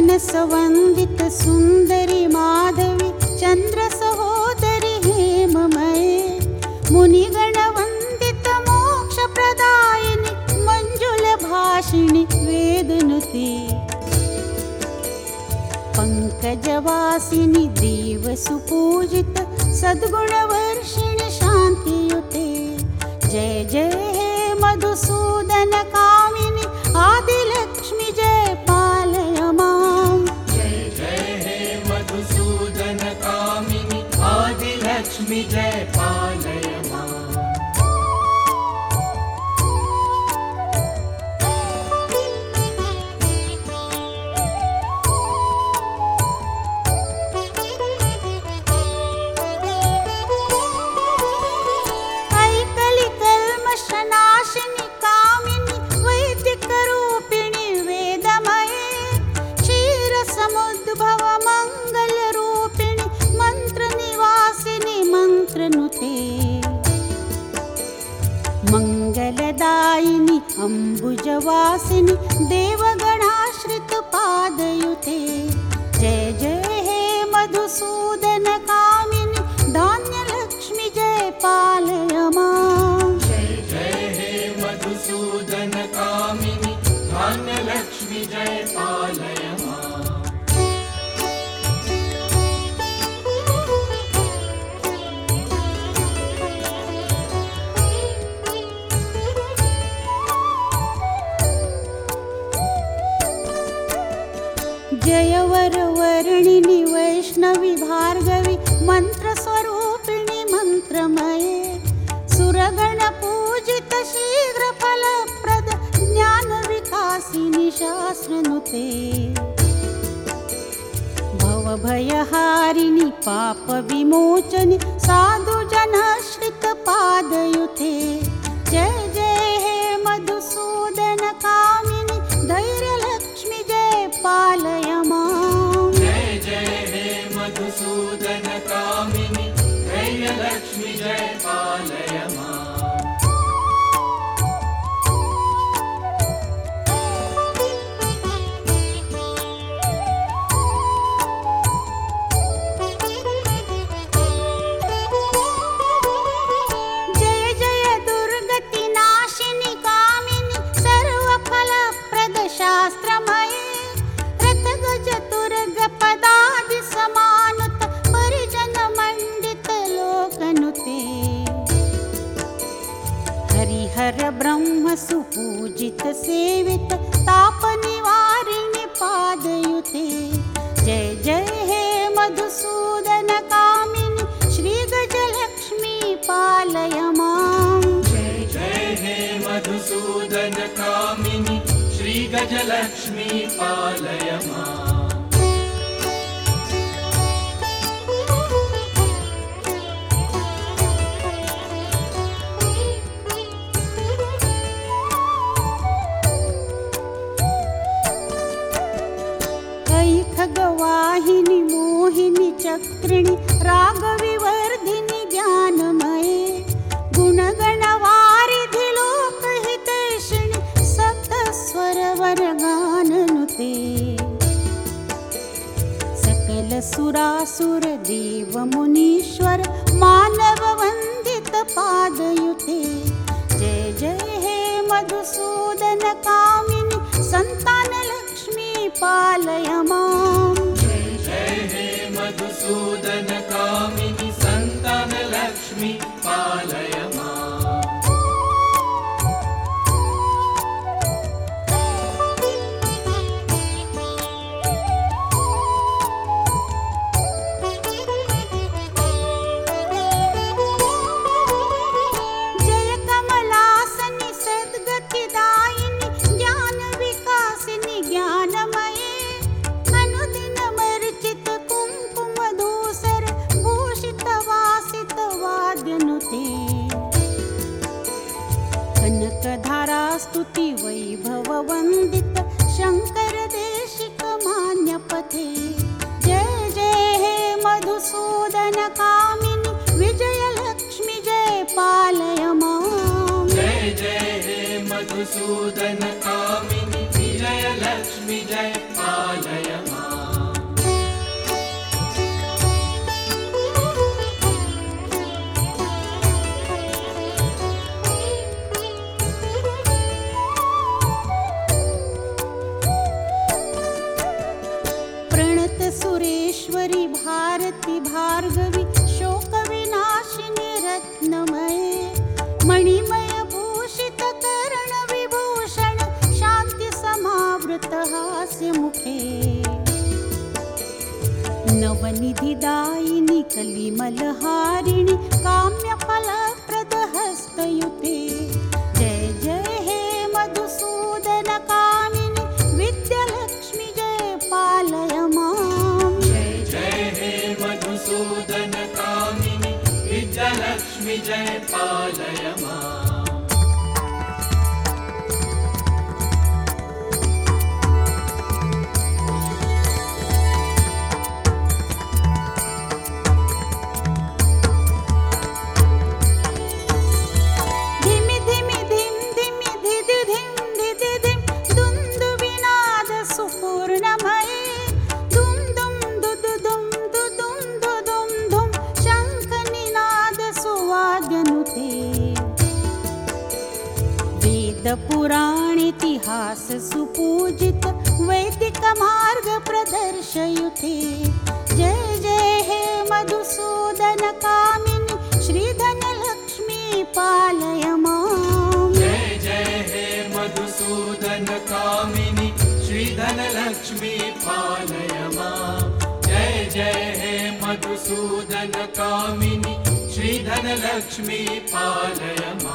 मनसवन्दित सुन्दरि माधवी चन्द्र सहोदरि हेममये मुनिगणवन्दित मोक्षप्रदायिनि मञ्जुलभाषिणि वेदनुते पंकजवासिनि देवसुपूजित सद्गुणवर्षिणि शान्तियुते जय जय हे मधुसूदन कामिनि आदिलक्ष्मि जय पालय मां। जय जय हे मधुसूदन कामिनि आदिलक्ष्मि जय पालय मां। मंगलदायिनि अम्बुजवासिनि देवगणाश्रित पादयुते जय जय हे मधुसूदन कामिनि धान्यलक्ष्मि जय पालय मां। जय जय हे मधुसूदन कामिनि धान्यलक्ष्मि जय पालय मां। जयवरवर्णिनि वैष्णवी भार्गवी मन्त्रस्वरूपिणि मन्त्रमये सुरगणपूजित शीघ्रफलप्रद ज्ञानविकासिनि शास्त्रनुते भवभयहारिणि पापविमोचनि साधुजनश्रित पादयुते जय जय हे मधुसूदन कामिनि धैर्यलक्ष्मि जय पालय मां। जय जय हे मधुसूदन कामिनि धैर्यलक्ष्मि जय पालय मां। जय जय दुर्गति नाशिनि कामिनि सर्वफलप्रद शास्त्रमये रथगज तुर्ग पदादि समानुत परिजन मंडित लोकनुते हरिहर ब्रह्म सुपूजित सेवित ताप निवारिणि पादयुते जय जय हे मधुसूदन कामिनि श्री गजलक्ष्मी पालय मां। जय जय हे मधुसूदन कामिनि श्री गजलक्ष्मी पालय मां। खगवाहिनि मोहिनि चक्रिणि रागविवर्धिनि ज्ञानमये गुणगणवारिधि लोकहितैषिणि सप्तस्वरवरगाननुते सकल सुरासुर देव मुनीश्वर मानव वन्दित पादयुते जय जय हे मधुसूदन कामिनि संतानलक्ष्मी पालय मां। जय जय हे मधुसूदन कामिनि संतानलक्ष्मी पालय मां। जय कमलासनि सद्गतिदायिनि ज्ञानविकासिनि ज्ञानमये अनुदिनमर्चित कुङ्कुमधूसर भूषित वासित वाद्यनुते कनकधारा स्तुति वैभव वन्दित शङ्कर देशिक मान्यपथे जय जय हे मधुसूदन कामिनि विजयलक्ष्मि जय पालय मां। जय जय हे मधुसूदन कामिनि विजयलक्ष्मि जय पालय मां। सुरेश्वरि भारती भार्गवी शोकविनाशिनि रत्नमये मणिमय भूषित कर्ण विभूषण शान्ति समावृत हास्यमुखे नवनिधिदायिनि कलिमलहारिणि काम्यफलप्रद हस्तयुते जय जय हे मधुसूदन कामिनि विद्यालक्ष्मी जय पालय माम् जय जय हे मधुसूदन कामिनि विद्यालक्ष्मी जय पालय माम् पुराणेतिहास सुपूजित वैदिक मार्ग प्रदर्शयुते जय जय हे मधुसूदन कामिनि श्रीधन लक्ष्मी पालय माम् जय जय हे मधुसूदन कामिनि श्रीधन लक्ष्मी पालय माम् जय जय हे मधुसूदन कामिनि श्रीधन लक्ष्मी पालय माम्